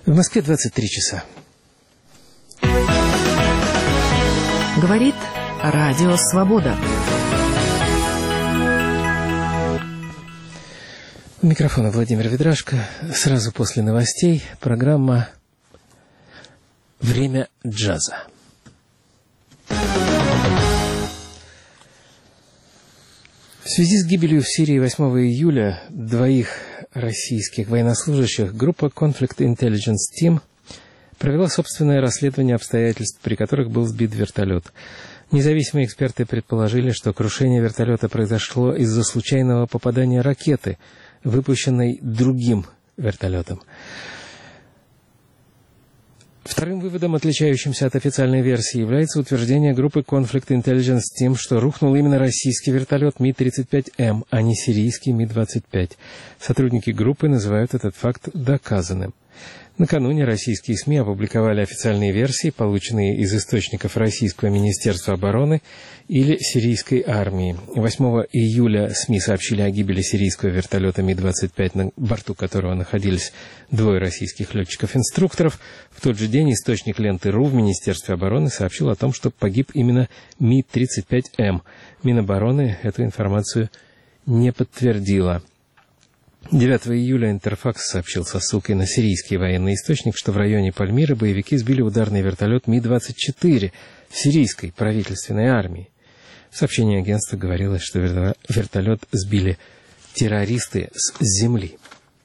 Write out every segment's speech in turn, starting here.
В Москве 23 часа. Говорит Радио Свобода. У микрофона Владимир Ведрашко. Сразу после новостей программа «Время джаза». В связи с гибелью в Сирии 8 июля двоих российских военнослужащих группа Conflict Intelligence Team провела собственное расследование обстоятельств, при которых был сбит вертолет. Независимые эксперты предположили, что крушение вертолета произошло из-за случайного попадания ракеты, выпущенной другим вертолетом. Вторым выводом, отличающимся от официальной версии, является утверждение группы Conflict Intelligence Team, что рухнул именно российский вертолет Ми-35М, а не сирийский Ми-25. Сотрудники группы называют этот факт доказанным. Накануне российские СМИ опубликовали официальные версии, полученные из источников Российского Министерства обороны или сирийской армии. 8 июля СМИ сообщили о гибели сирийского вертолета Ми-25, на борту которого находились двое российских летчиков-инструкторов. В тот же день источник ленты РУ в Министерстве обороны сообщил о том, что погиб именно Ми-35М. Минобороны эту информацию не подтвердила. 9 июля Интерфакс сообщил со ссылкой на сирийский военный источник, что в районе Пальмиры боевики сбили ударный вертолет Ми-24 сирийской правительственной армии. В сообщении агентства говорилось, что вертолет сбили террористы с земли.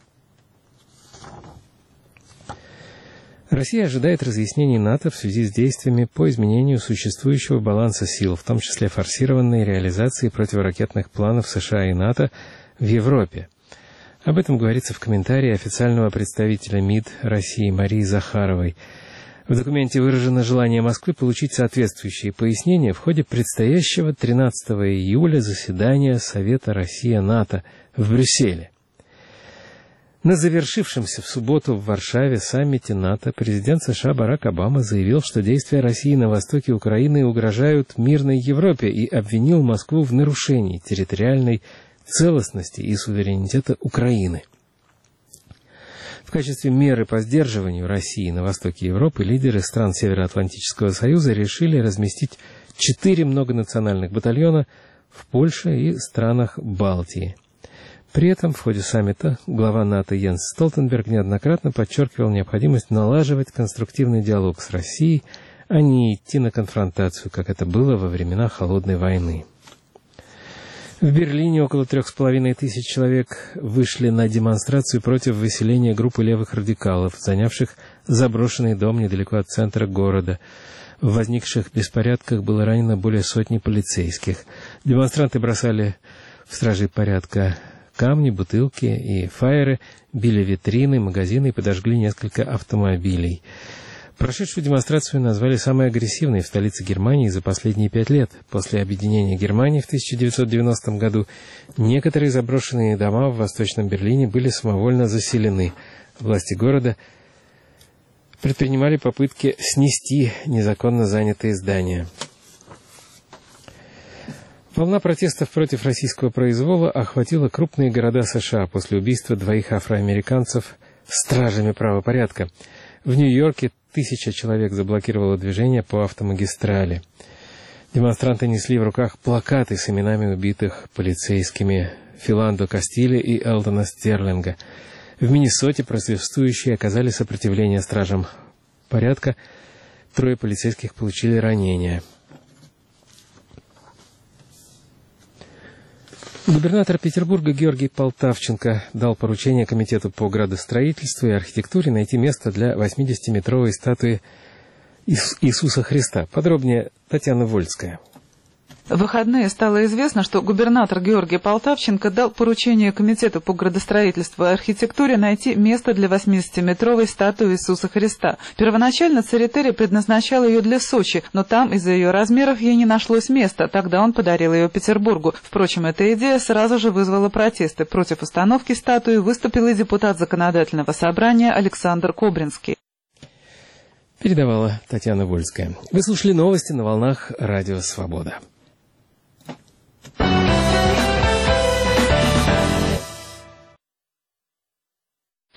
Россия ожидает разъяснений НАТО в связи с действиями по изменению существующего баланса сил, в том числе форсированной реализации противоракетных планов США и НАТО в Европе. Об этом говорится в комментарии официального представителя МИД России Марии Захаровой. В документе выражено желание Москвы получить соответствующие пояснения в ходе предстоящего 13 июля заседания Совета Россия-НАТО в Брюсселе. На завершившемся в субботу в Варшаве саммите НАТО президент США Барак Обама заявил, что действия России на востоке Украины угрожают мирной Европе и обвинил Москву в нарушении территориальной целостности и суверенитета Украины. В качестве меры по сдерживанию России на востоке Европы лидеры стран Североатлантического союза решили разместить 4 многонациональных батальона в Польше и странах Балтии. При этом в ходе саммита глава НАТО Йенс Столтенберг неоднократно подчеркивал необходимость налаживать конструктивный диалог с Россией, а не идти на конфронтацию, как это было во времена Холодной войны. В Берлине около 3500 человек вышли на демонстрацию против выселения группы левых радикалов, занявших заброшенный дом недалеко от центра города. В возникших беспорядках было ранено более сотни полицейских. Демонстранты бросали в стражей порядка камни, бутылки и фаеры, били витрины, магазины и подожгли несколько автомобилей. Прошедшую демонстрацию назвали самой агрессивной в столице Германии за последние 5 лет. После объединения Германии в 1990 году некоторые заброшенные дома в Восточном Берлине были самовольно заселены. Власти города предпринимали попытки снести незаконно занятые здания. Волна протестов против российского произвола охватила крупные города США после убийства двоих афроамериканцев стражами правопорядка. В Нью-Йорке 1000 человек заблокировало движение по автомагистрали. Демонстранты несли в руках плакаты с именами убитых полицейскими Филандо Кастиле и Элтона Стерлинга. В Миннесоте протестующие оказали сопротивление стражам порядка. 3 полицейских получили ранения. Губернатор Петербурга Георгий Полтавченко дал поручение Комитету по градостроительству и архитектуре найти место для 80-метровой статуи Иисуса Христа. Подробнее Татьяна Вольская. В выходные стало известно, что губернатор Георгий Полтавченко дал поручение Комитету по градостроительству и архитектуре найти место для 80-метровой статуи Иисуса Христа. Первоначально Церетели предназначал ее для Сочи, но там из-за ее размеров ей не нашлось места, тогда он подарил ее Петербургу. Впрочем, эта идея сразу же вызвала протесты. Против установки статуи выступил и депутат Законодательного собрания Александр Кобринский. Передавала Татьяна Вольская. Вы слушали новости на волнах Радио Свобода.